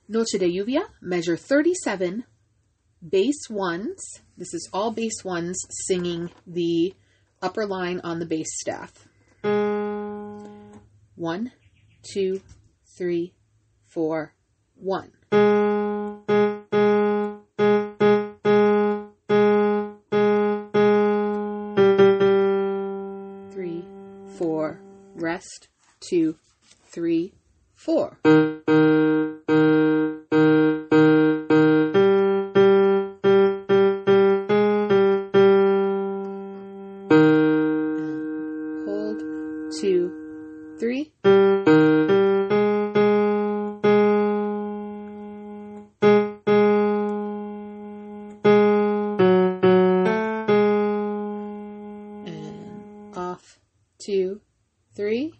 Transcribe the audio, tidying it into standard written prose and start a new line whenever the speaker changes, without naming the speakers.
Noche de Lluvia, measure 37, bass ones. This is all bass ones singing the upper line on the bass staff. 1, 2, 3, 4, 1. 3, 4, rest, 2, 3, 4. Hold, 2, 3. And off, 2, 3.